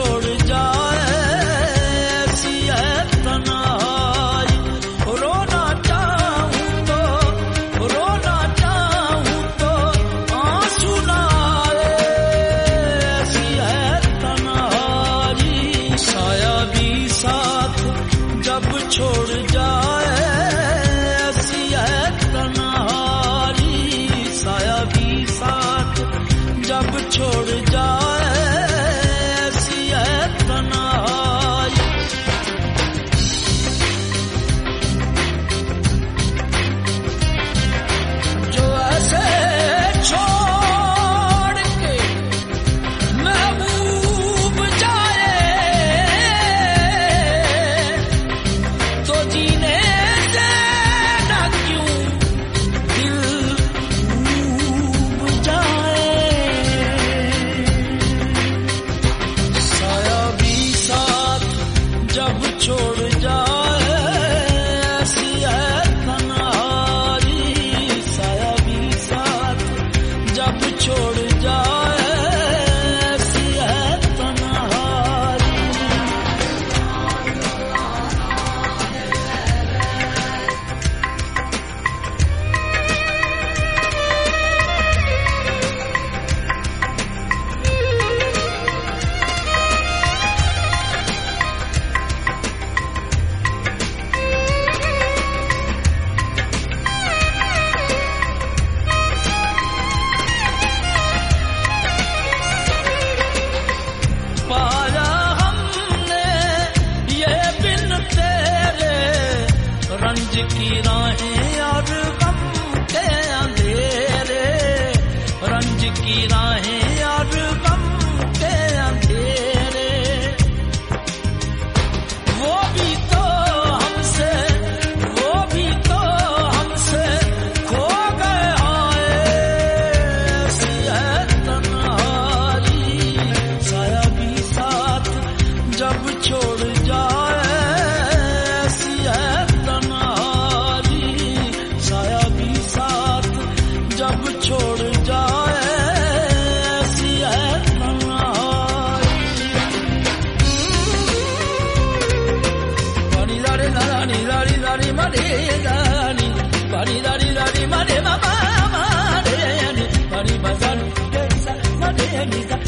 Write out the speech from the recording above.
छोड़ जाए ऐसी है तन्हाई। रोना चाहूं तो आंसू ना आए ऐसी है तन्हाई। साया भी साथ जब छोड़ जाए ऐसी है तन्हाई। साया भी साथ जब छोड़ जाए ऐसी है तन्हाई। जो ऐसे छोड़ के महबूब जाए तो जीने देना क्यों दिल डूब जाए। साया भी साथ जब छोड़ जाए ऐसी है तन्हाई। साया भी साथ जब छोड़ जाए ऐसी है तन्हाई। पाया हमने ये बिन तेरे रंज की राहें और गम के अंधेरे। रंज की राहें और गम के अंधेरे। वो भी तो हमसे खो गए आए ऐसी है तन्हाई। साया भी साथ जब छोड़ जाए ऐसी है तन्हाई। साया भी साथ जब छोड़ जाए ऐसी है तन्हाई। बड़ी दारी दारी दारी दारी मरे दानी बड़ी दारी दारी मरे मामा मरे बड़ी बजानी मरे